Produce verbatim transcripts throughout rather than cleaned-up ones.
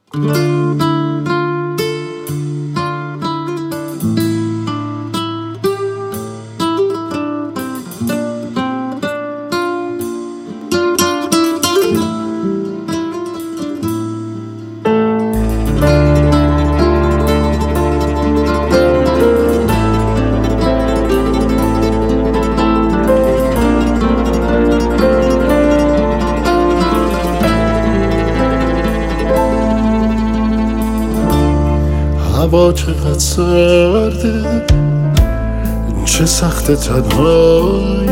هوا چقدر سرده، چه سخت تنهایی،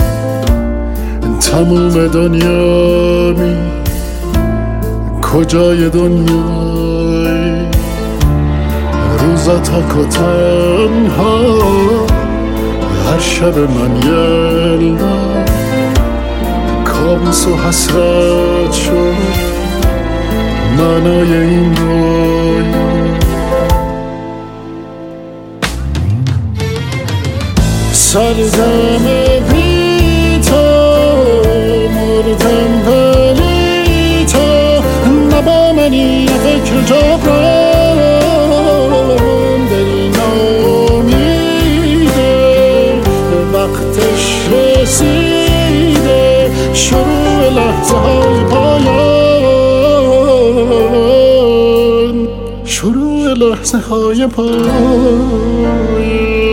تموم دنیا می کجای دنیایی، روزا تک و تنها، هر شب من یلدا کابوس و حسرت شد معنای این رویا. سرزم بی تو مردم ولی تو نبا منی فکر جبران دل نامیده وقتش رسیده شروع لحظه های پایان شروع لحظه های پایان.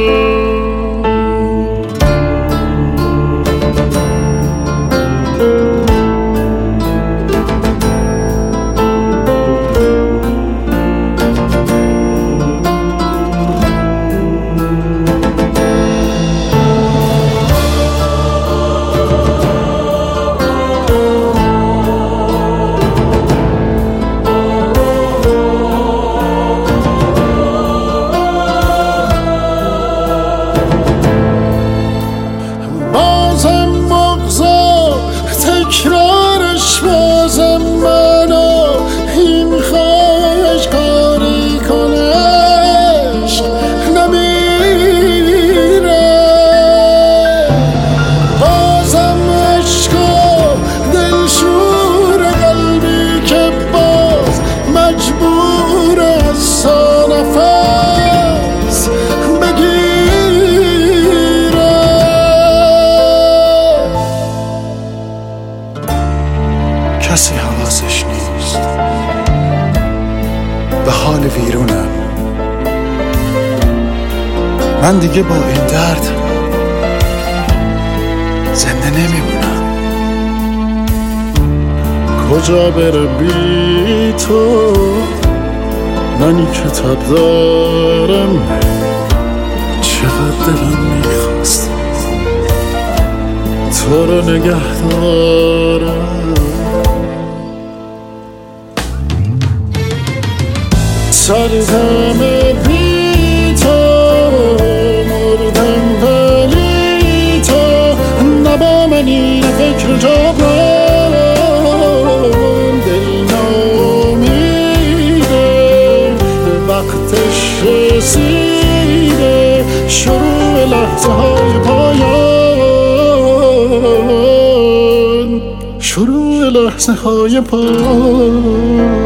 تکرارش بازم منو این خواهش کاری کنه عشق نمیره، بازم عشق و دلشور قلبی که باز مجبور از سا نفس بگیره. کسی حواسش نیست به حال ویرونم، من دیگه با این درد زنده نمیمونم. کجا بره بی تو منی کتاب دارم، چقدر دلم میخواست تو رو نگه دارم. سرزم بی تو مردم ولی تو نبا منی فکر جبران دل نامیده وقتش رسیده شروع لحظه های پایان شروع لحظه های پایان.